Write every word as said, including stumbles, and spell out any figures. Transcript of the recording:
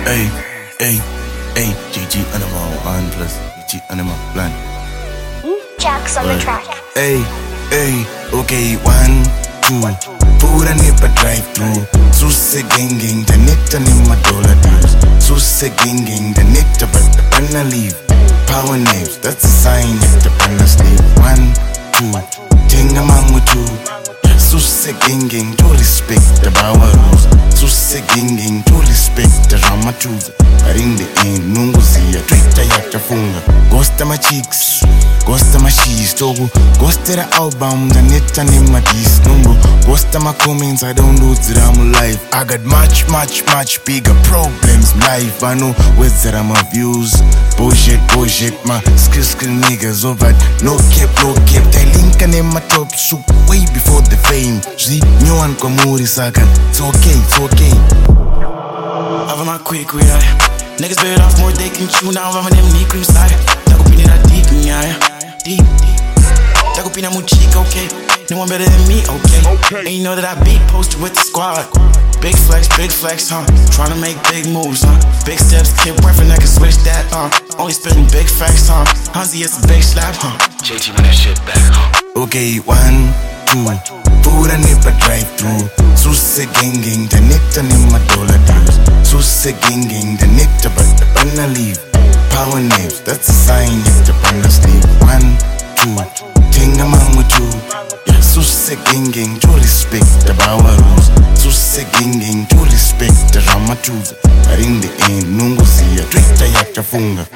Hey, hey, hey, G G Animal one plus G G Animal plan. Jack's on the track. Hey, hey, okay, one, two. Pura nipa drive through. Susse ginging, the nita ni madola deals. Susse ginging, the nita but the panna leave. Power names, that's a sign if the panna sleep. One, two, tinga mangu two. Susse ginging, to respect the power rules. Susse ginging, to respect the ramatuza. But in the end, nunguzia, Twitter yatafunga. Ghosta my cheeks, ghosta my sheets, togo. Ghosta the album, the neta ni madis, numbo. Ghosta my comments, I don't do that I'm alive. I got much, much, much bigger problems life. I know where's that I'm views. Bullshit, bullshit, my skill, skill niggas over. No cap, no cap. They link in my top soup way before the fame. See, new one komuri sakan. It's okay, it's okay. Have my quick with I. Niggas bit off more they can chew now. I'm them knee cream side. Taco pina that deep in ya. Deep, deep. Taco pina mu cheek, okay. No one better than me, okay. okay. And you know that I beat posted with the squad. Big flex, big flex, huh? Tryna make big moves, huh? Big steps, keep working, I can switch that, huh? Only spitting big facts, huh? Hansi, it's a big slap, huh? J T, run that shit back, huh? Okay, one, two. Pura nipa drive through. Susse ginging, the nita ni madola deals. Susse ginging, the nita but the panna leave. Power names, that's a sign if the panna sleep. One, two, tinga mangu two. Susse ginging, to respect the power rules. Susse ginging, to respect the ramatuza. But in the end, nunguzia, Twitter yatafunga.